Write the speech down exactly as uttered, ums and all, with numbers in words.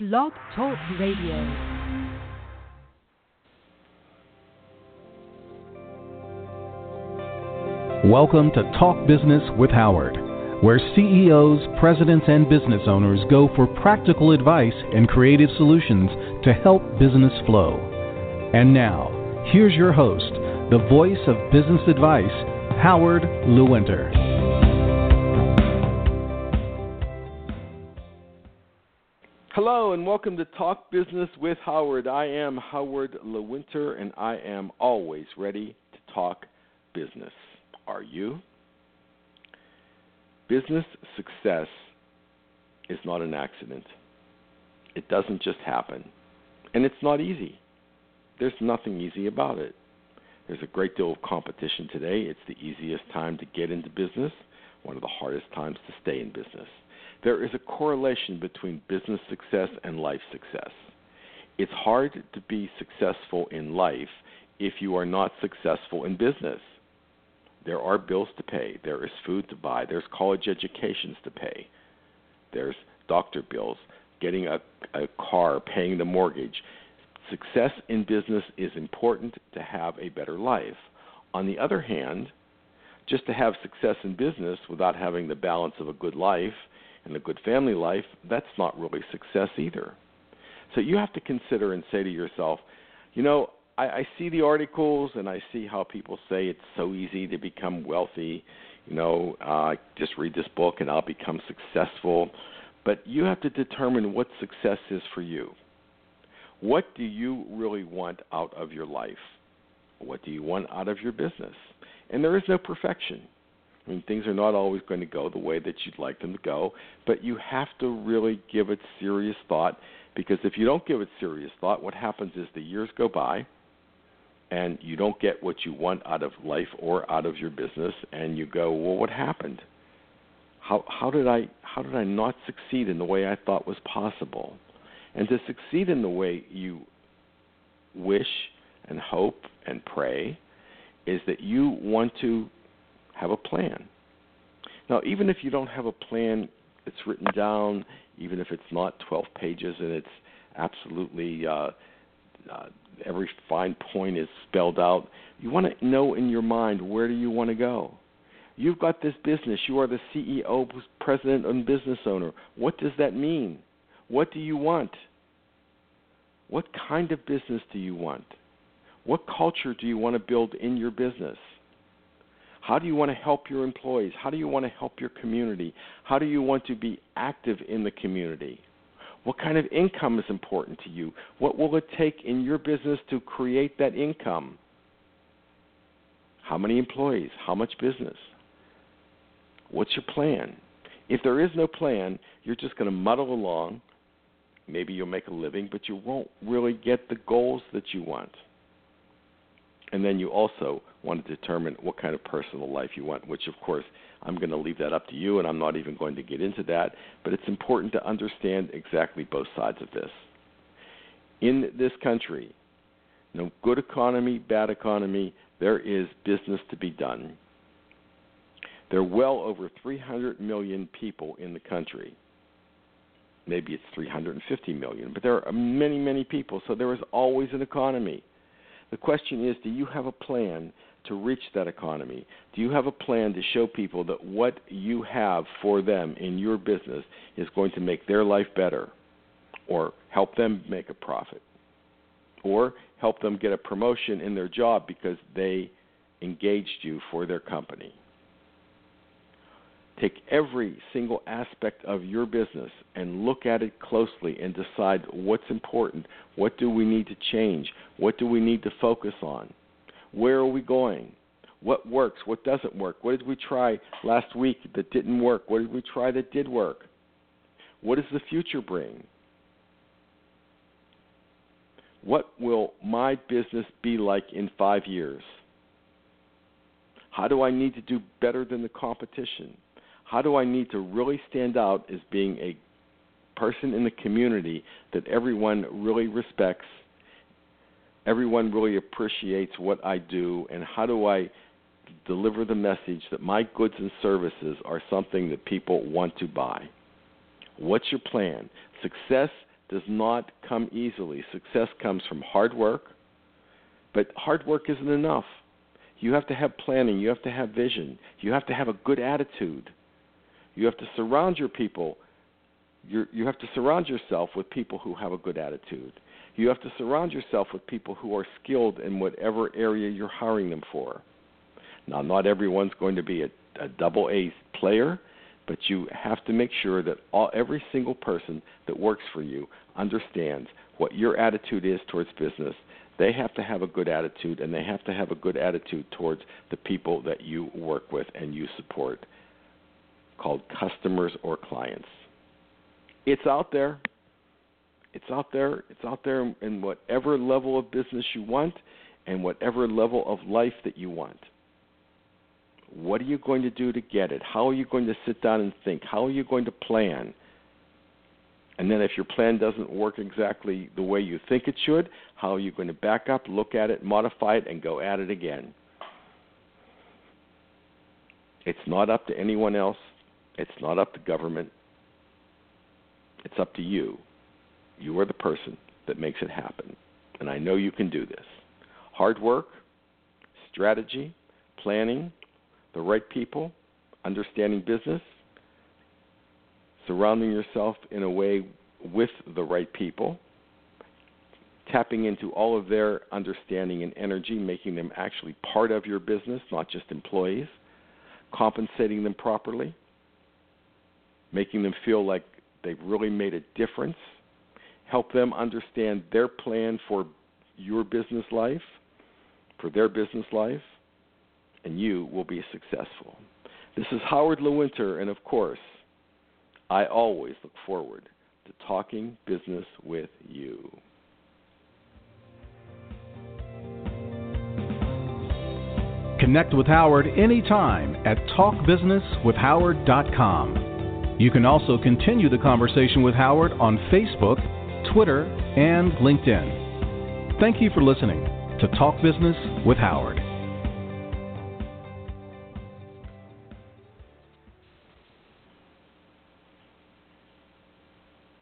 Blog Talk Radio. Welcome to Talk Business with Howard, where C E Os, presidents, and business owners go for practical advice and creative solutions to help business flow. And now, here's your host, the voice of business advice, Howard Lewinter. Hello and welcome to Talk Business with Howard. I am Howard Lewinter and I am always ready to talk business. Are you? Business success is not an accident. It doesn't just happen. And it's not easy. There's nothing easy about it. There's a great deal of competition today. It's the easiest time to get into business, one of the hardest times to stay in business. There is a correlation between business success and life success. It's hard to be successful in life if you are not successful in business. There are bills to pay. There is food to buy. There's college educations to pay. There's doctor bills, getting a, a car, paying the mortgage. Success in business is important to have a better life. On the other hand, just to have success in business without having the balance of a good life and a good family life, that's not really success either. So you have to consider and say to yourself, you know, I, I see the articles and I see how people say it's so easy to become wealthy. You know, uh, just read this book and I'll become successful. But you have to determine what success is for you. What do you really want out of your life? What do you want out of your business? And there is no perfection. I mean, things are not always going to go the way that you'd like them to go, but you have to really give it serious thought, because if you don't give it serious thought, what happens is the years go by and you don't get what you want out of life or out of your business, and you go, well, what happened? How how did I how did I not succeed in the way I thought was possible? And to succeed in the way you wish and hope and pray is that you want to have a plan. Now, even if you don't have a plan, it's written down, even if it's not twelve pages and it's absolutely uh, uh, every fine point is spelled out, you want to know in your mind, where do you want to go? You've got this business. You are the C E O, president, and business owner. What does that mean? What do you want? What kind of business do you want? What culture do you want to build in your business? How do you want to help your employees? How do you want to help your community? How do you want to be active in the community? What kind of income is important to you? What will it take in your business to create that income? How many employees? How much business? What's your plan? If there is no plan, you're just going to muddle along. Maybe you'll make a living, but you won't really get the goals that you want. And then you also want to determine what kind of personal life you want, which, of course, I'm going to leave that up to you, and I'm not even going to get into that. But it's important to understand exactly both sides of this. In this country, no good economy, bad economy, there is business to be done. There are well over three hundred million people in the country. Maybe it's three hundred fifty million, but there are many, many people, so there is always an economy. The question is, do you have a plan to reach that economy? Do you have a plan to show people that what you have for them in your business is going to make their life better, or help them make a profit, or help them get a promotion in their job because they engaged you for their company? Take every single aspect of your business and look at it closely and decide what's important. What do we need to change? What do we need to focus on? Where are we going? What works? What doesn't work? What did we try last week that didn't work? What did we try that did work? What does the future bring? What will my business be like in five years? How do I need to do better than the competition? How do I need to really stand out as being a person in the community that everyone really respects, everyone really appreciates what I do, and how do I deliver the message that my goods and services are something that people want to buy? What's your plan? Success does not come easily. Success comes from hard work, but hard work isn't enough. You have to have planning. You have to have vision. You have to have a good attitude. You have to surround your people. You're, you have to surround yourself with people who have a good attitude. You have to surround yourself with people who are skilled in whatever area you're hiring them for. Now, not everyone's going to be a, a double A player, but you have to make sure that all, every single person that works for you understands what your attitude is towards business. They have to have a good attitude, and they have to have a good attitude towards the people that you work with and you support, called customers or clients. It's out there. It's out there. It's out there in whatever level of business you want and whatever level of life that you want. What are you going to do to get it? How are you going to sit down and think? How are you going to plan? And then if your plan doesn't work exactly the way you think it should, how are you going to back up, look at it, modify it, and go at it again? It's not up to anyone else. It's not up to government. It's up to you. You are the person that makes it happen. And I know you can do this. Hard work, strategy, planning, the right people, understanding business, surrounding yourself in a way with the right people, tapping into all of their understanding and energy, making them actually part of your business, not just employees, compensating them properly, making them feel like they've really made a difference, help them understand their plan for your business life, for their business life, and you will be successful. This is Howard Lewinter, and of course, I always look forward to talking business with you. Connect with Howard anytime at talk business with howard dot com. You can also continue the conversation with Howard on Facebook, Twitter, and LinkedIn. Thank you for listening to Talk Business with Howard.